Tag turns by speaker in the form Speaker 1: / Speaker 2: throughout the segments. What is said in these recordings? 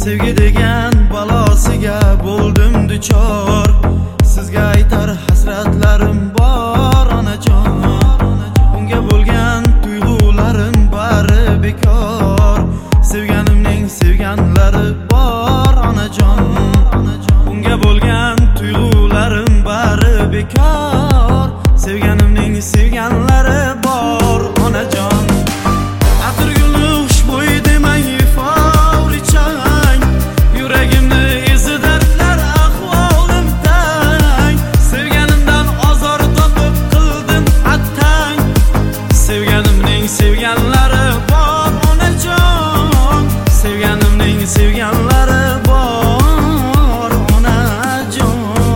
Speaker 1: Sevgi degan balosiga bo'ldim duchor. Sizga aytar hasratlarim bor onajon. Unga bo'lgan tuyg'ularim bari bekor. Sevganimning sevganlari bor onajon. Unga bo'lgan tuyg'ularim bari bekor. Sevganimning sevganlari bor onajon. Atirgulni xushbo'y demay ifori chang. Yuragimni ezidarlar ahvolim tang. Sevganimdan ozor topib qildim attang. Sevganimning sevganlari bor onajon. Sevganimning sevganlari bor onajon.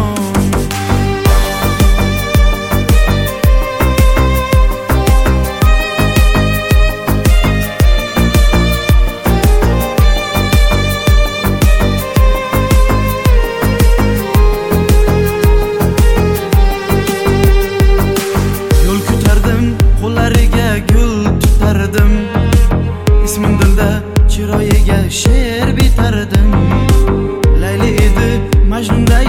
Speaker 1: Qo'llariga gul tutardim, ismim dilda chiroyiga she'r bitardim. Layli edi Majnunda